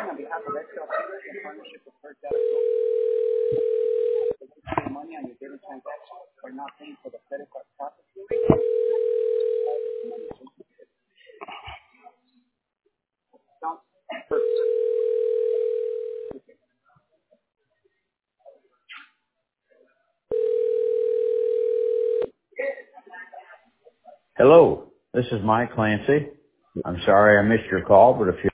Hello, this is Mike Clancy. I'm sorry I missed your call, but if you